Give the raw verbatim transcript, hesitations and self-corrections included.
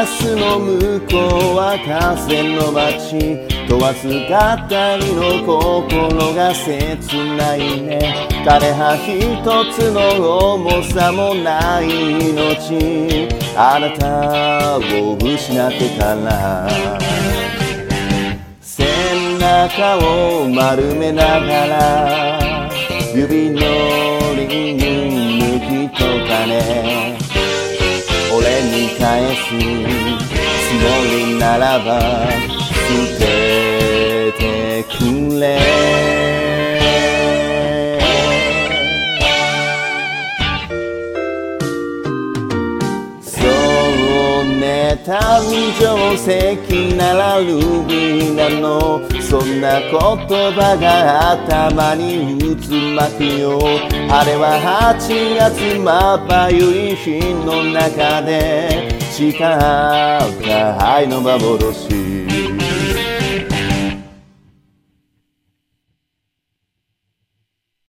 スの向こうは河川の街、問わず語りの心が切ないね。枯葉一つの重さもない命、あなたを失ってから背中を丸めながら指のリング抜きとかね。俺に返すつもりならば捨ててくれ。そうね、誕生石ならルビーなの、そんな言葉が頭に渦巻くよ。あれははちがつまばゆい日の中で誓った愛の幻。